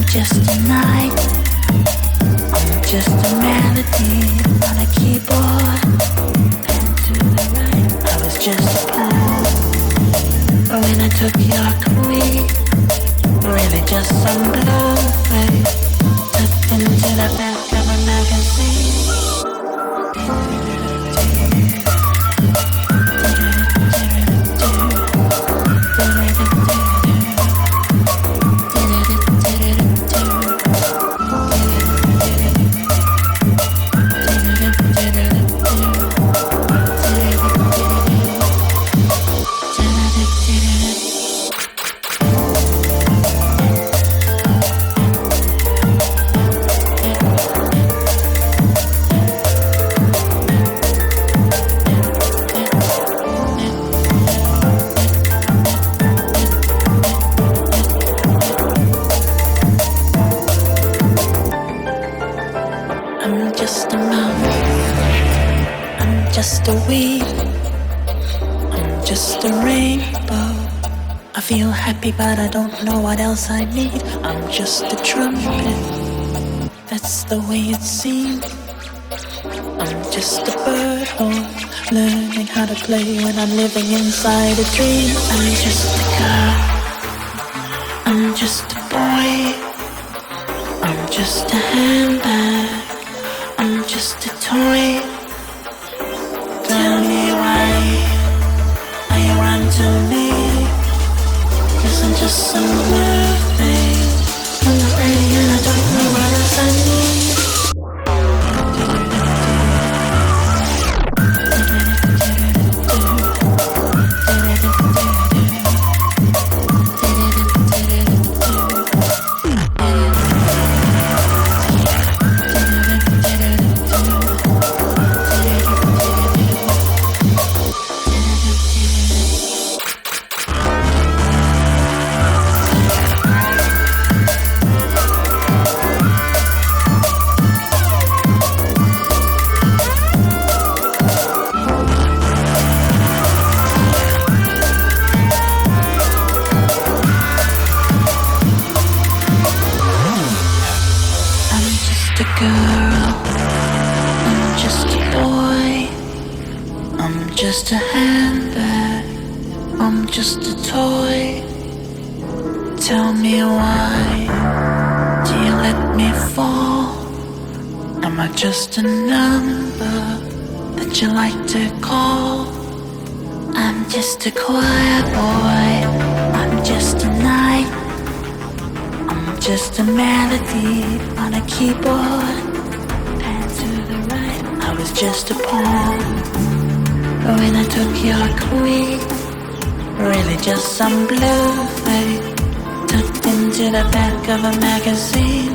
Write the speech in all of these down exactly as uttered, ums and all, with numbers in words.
just a night. I'm just a melody on a keyboard. And to the right, I was just a pawn. When I took your queen, really just some blue face tucked into the back of a magazine. I'm just a mountain, I'm just a weed, I'm just a rainbow. I feel happy but I don't know what else I need. I'm just a trumpet, that's the way it seems. I'm just a bird horn, learning how to play when I'm living inside a dream. I'm just a girl, I'm just a boy, I'm just a handbag, I'm just a toy. Tell me why, why you run to me? Cause I'm just some birthday. I'm not ready and I don't know what else I need. A girl, I'm just a boy, I'm just a handbag, I'm just a toy. Tell me why do you let me fall? Am I just a number that you like to call? I'm just a choir boy, I'm just a night, I'm just a melody on a keyboard. And to the right, I was just a pawn. When I took your queen, really just some blue face tucked into the back of a magazine.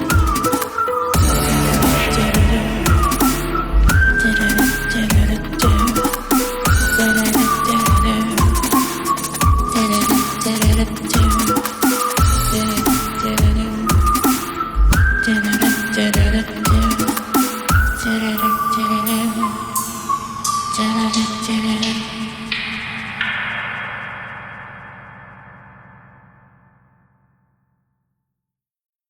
Da da da da da.